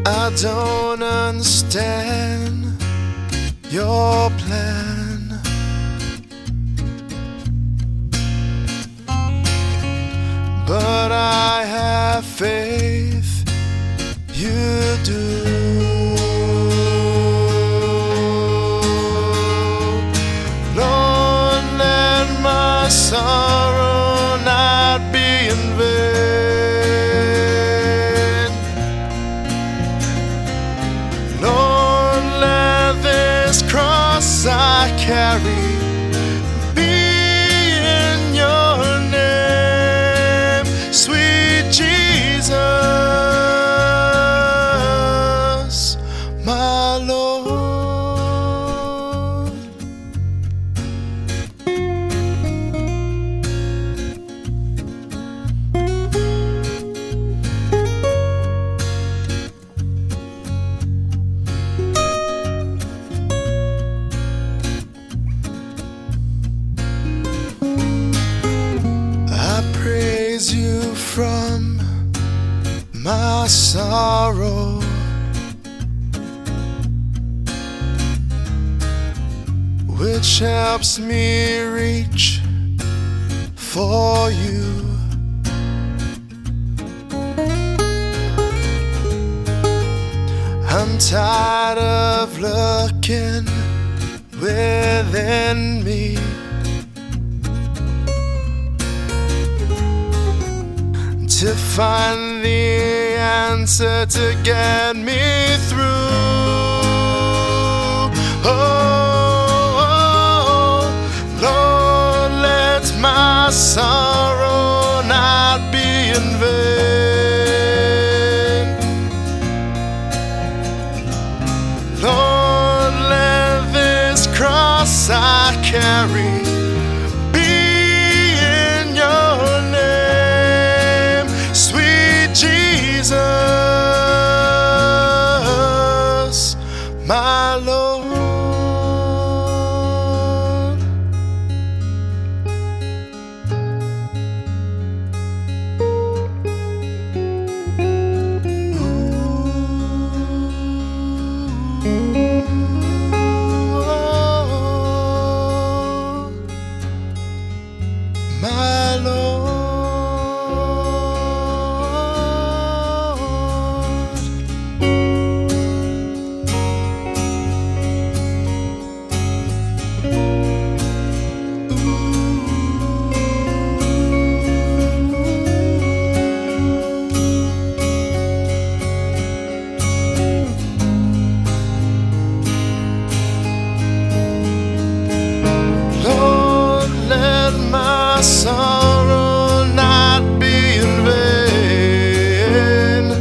I don't understand your plan, but I have faith you do. Lord, let my sorrow not be in vain. Lord, let this cross I carry be in your name, sweet Jesus, my Lord. I praise you from my sorrow, which helps me reach for you. I'm tired of looking within me to find the answer to get me through. Oh, Lord, let my sorrow not be in vain. Lord, let this cross I carry be in your name, sweet Jesus, my Lord. My Lord. Lord, let my sorrow not be in vain.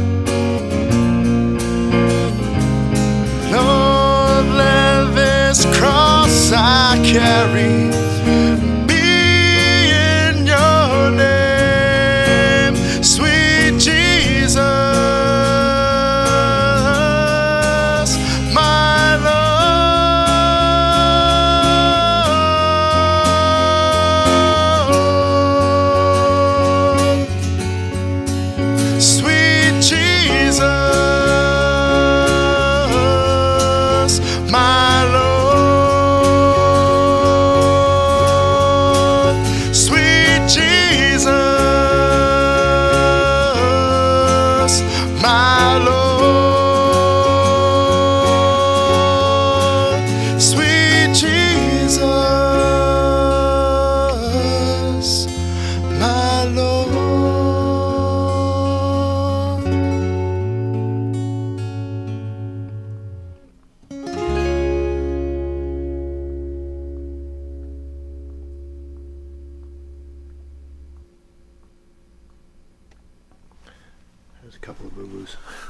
Lord, let this cross I carry be in your name, sweet Jesus, my Lord. Sweet Jesus, my Lord. Sweet Jesus, my Lord. Sweet Jesus, my Lord. There's a couple of boo-boos.